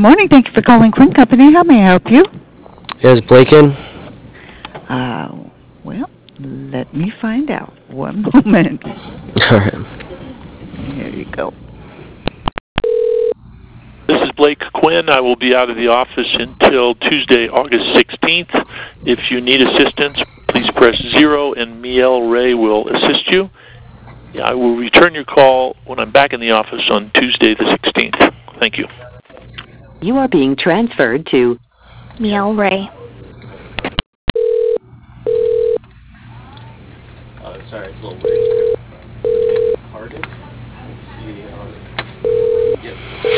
morning. Thank you for calling Quinn Company. How may I help you? Is Blake in? Well, let me find out. One moment. All right. Here you go. This is Blake Quinn. I will be out of the office until Tuesday, August 16th. If you need assistance, please press 0 and Miel Ray will assist you. I will return your call when I'm back in the office on Tuesday the 16th. Thank you. You are being transferred to Miel Ray. Sorry, it's a little weird. Cardiff? Yep.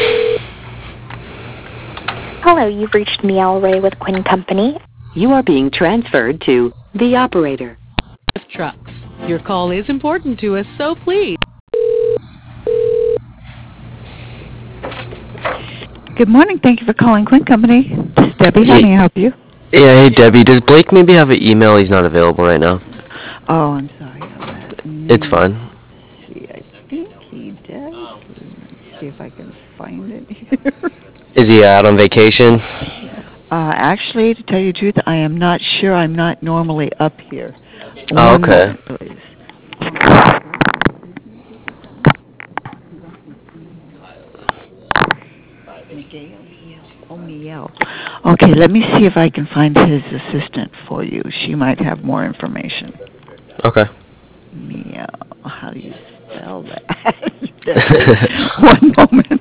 Hello, you've reached Miel Ray with Quinn Company. You are being transferred to the operator. Trucks. Your call is important to us, so please. Good morning. Thank you for calling Quinn Company. This is Debbie. How may I help you? Yeah, hey Debbie. Does Blake maybe have an email? He's not available right now. Oh, I'm sorry. It's fine. See, I think he does. Let's see if I can find it here. Is he out on vacation? Actually, to tell you the truth, I am not sure. I'm not normally up here. Oh, okay. One moment, please. Oh, Miel. Okay, let me see if I can find his assistant for you. She might have more information. Okay. Miel. How do you spell that? One moment.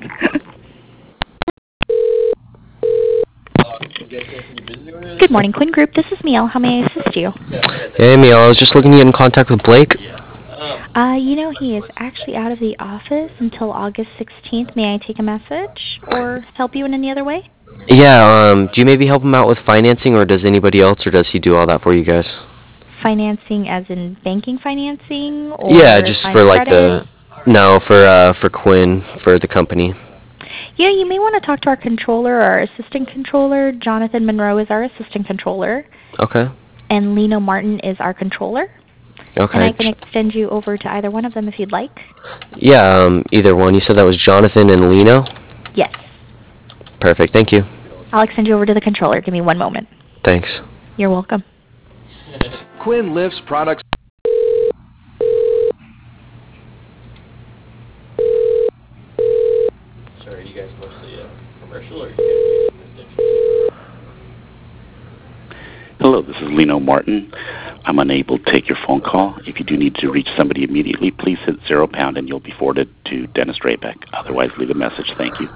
Good morning, Quinn Group. This is Miel. How may I assist you? Hey Miel, I was just looking to get in contact with Blake. He is actually out of the office until August 16th. May I take a message or help you in any other way? Yeah, do you maybe help him out with financing, or does anybody else, or does he do all that for you guys? Financing as in banking financing? Or Yeah, just for like credit? for Quinn, for the company. Yeah, you may want to talk to our controller or our assistant controller. Jonathan Monroe is our assistant controller. Okay. And Lino Martin is our controller. Okay. And I can extend you over to either one of them if you'd like. Yeah, either one. You said that was Jonathan and Lino? Yes. Perfect, thank you. I'll extend you over to the controller. Give me one moment. Thanks. You're welcome. Quinn lifts products. Sorry, are you guys mostly commercial, or are you guys do some residential? Hello, this is Lino Martin. I'm unable to take your phone call. If you do need to reach somebody immediately, please hit £0 and you'll be forwarded to Dennis Draybeck. Otherwise, leave a message. Thank you.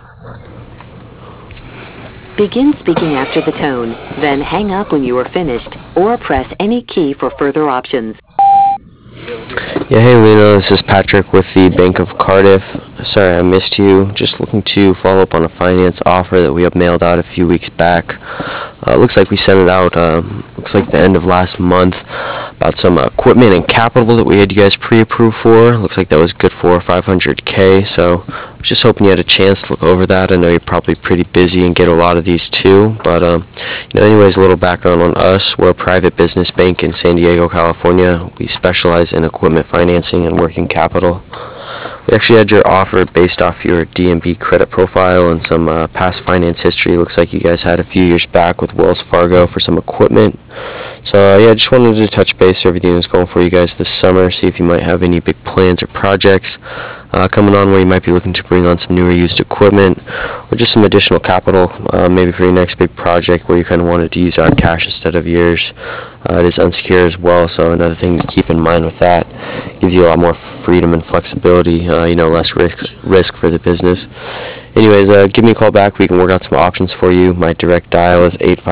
Begin speaking after the tone, then hang up when you are finished, or press any key for further options. Yeah, hey Lino, this is Patrick with the Bank of Cardiff. Sorry I missed you. Just looking to follow up on a finance offer that we have mailed out a few weeks back. Looks like we sent it out, looks like the end of last month, about some equipment and capital that we had you guys pre-approved for. Looks like that was good for $500K, so I was just hoping you had a chance to look over that. I know you're probably pretty busy and get a lot of these too, but anyways, a little background on us. We're a private business bank in San Diego, California. We specialize in equipment financing and working capital. We actually had your offer based off your D&B credit profile and some past finance history. Looks like you guys had a few years back with Wells Fargo for some equipment. So yeah, just wanted to touch base so everything is going for you guys this summer, see if you might have any big plans or projects coming on where you might be looking to bring on some newer used equipment or just some additional capital, maybe for your next big project where you kind of wanted to use our cash instead of yours. It is unsecured as well, so another thing to keep in mind with that, gives you a lot more freedom and flexibility, less risk for the business. Anyways, give me a call back. We can work out some options for you. My direct dial is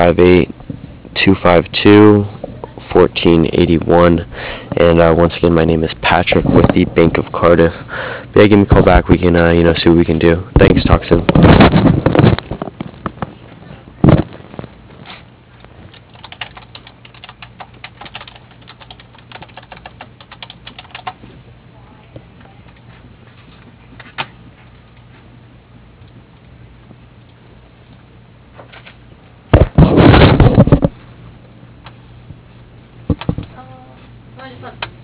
858-252-1481, and once again, my name is Patrick with the Bank of Cardiff. But yeah, give me a call back. We can, see what we can do. Thanks. Talk soon. I just want